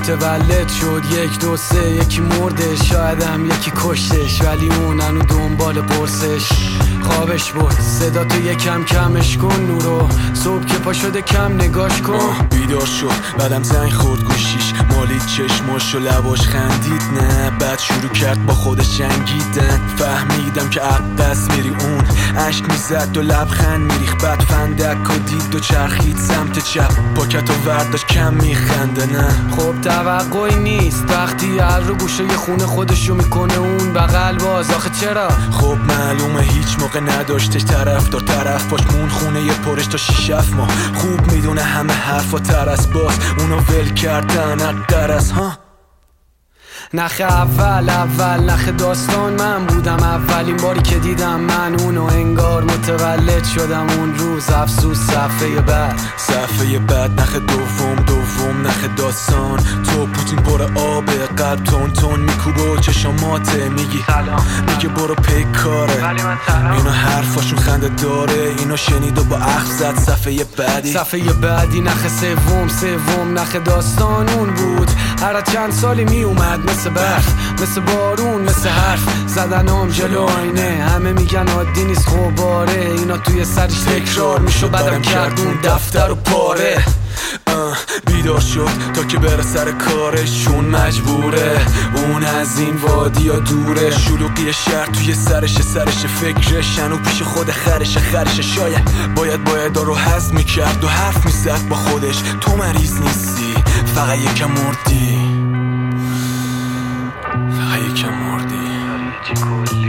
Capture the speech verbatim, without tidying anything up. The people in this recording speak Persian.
متولد شد یک دو سه، یکی مرده شایدم یکی کشتش، ولی اون هنو دنبال قرصش. خوابش بود صدا تو یکم کمش کن نورو، صبح که پا شده کم نگاش کن. بیدار شد بعدم زنگ خورد گوشیش، مالید چشماش و لباش خندید نه، بعد شروع کرد با خودش جنگیدن. فهمیدم که عقدس میری اون عشق میزد و لبخند میریخ، بعد فندک و دید و چرخید سمت چپ، پاکت و ورداش کم میخنده نه. خب توقعی نیست وقتی هر رو گوشه خونه خودشو میکنه اون بغل باز، آخه چرا؟ خب معلومه هیچ موقع نداشتش طرف دار، طرف باش مون خونه یه پرش تا شیش هفت ماه، خوب میدونه همه حرفا ترس، باز اونو ول کردن اقرس ها. نخ اول اول نخ داستان من بودم، اولین باری که دیدم من اونو، انگار متولد شدم اون روز. افسوس صفحه بعد صفحه بعد نخ دوم دوم نخ داستان، تو پوتین پر آب قلب تون تون میکوبه و چشماته، میگی سلام، میگه برو پی کاره، اینو حرفاشون خنده داره، اینو شنید و با اخ زد. صفحه بعدی صفحه بعدی نخ سوم سوم نخ داستان اون بود. هر چند سالی می اومد مثل برف، مثل بارون، مثل حرف زدنم جلو آینه، همه میگن عادی نیست خوباره، اینا توی سرش تکرار میشو بعدم کردون دفتر و پاره. بیدار شد تا که بره سر کارش، چون مجبوره اون از این وادی ها دوره، شلوغی شهر توی سرش سرش فکرش، هنو پیش خود خرش خرش، شاید باید باید رو حس میکرد و حرف میزد با خودش، تو مریض نیستی فقط یکم مردی، فقط یکم مردی.